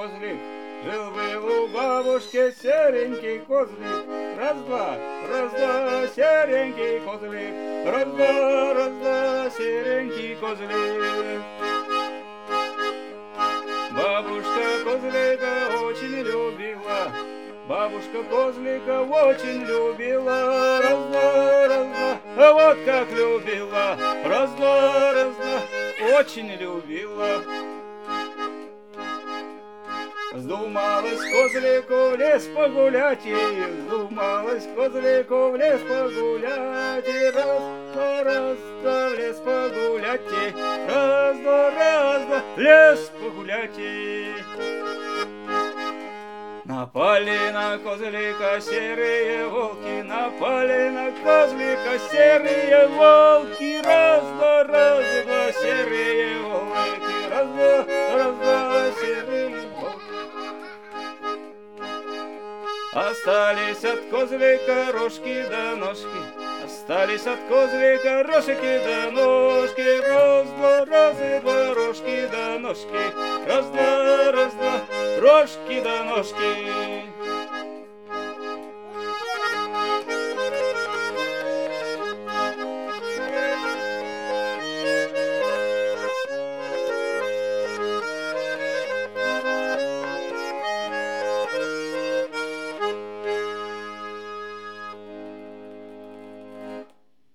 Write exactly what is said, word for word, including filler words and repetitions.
козлик, жил-был у бабушки серенький козлик. Раз-два, раз-два, серенький козлик, раз-два, раз-два, серенький козлик. Бабушка козлика очень любила, бабушка козлика очень любила. Раз-два, раз-два, а вот как любила. Раз-два, раз-два, очень любила. Вздумалась козлику в лес погулять, и вздумалась козлику в лес погулять, и раз-два, раз-два, в лес погулять, и раз-два, раз-два, в лес погулять. И напали на козлика серые волки, напали на козлика серые волки. Раз-два, раз-два, серые волки, раз-два, раз-два, серые волки. Остались от козлика рожки да ножки, остались от козлика рожки да ножки. Раз-два, раз-два, рожки да ножки, раз-два, раз-два, рожки да ножки.